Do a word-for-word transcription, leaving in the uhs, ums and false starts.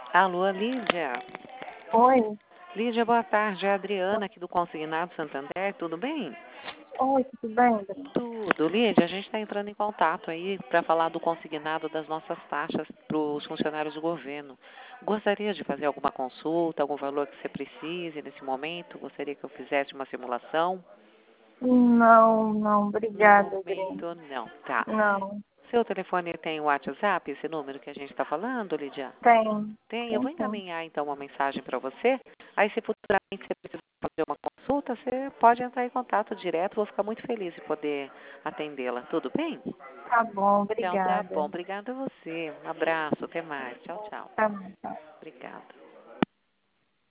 Alô, Lídia. Oi. Lídia, boa tarde. É a Adriana aqui do Consignado Santander. Tudo bem? Oi, tudo bem, Adriana? Tudo. Lídia, a gente está entrando em contato aí para falar do consignado das nossas taxas para os funcionários do governo. Gostaria de fazer alguma consulta, algum valor que você precise nesse momento? Gostaria que eu fizesse uma simulação? Não, não, No obrigada, Adriana. momento, não. Tá. Não, Seu telefone tem o WhatsApp, esse número que a gente está falando, Lídia? tem, Tem, eu tem vou sim. encaminhar então uma mensagem para você. Aí, se futuramente você precisar fazer uma consulta, você pode entrar em contato direto. Vou ficar muito feliz de poder atendê-la. Tudo bem? Tá bom, Então, tá obrigada. bom. Obrigada a você. Um abraço. Até mais. Tchau, tchau. Tá bom, tá. Obrigada.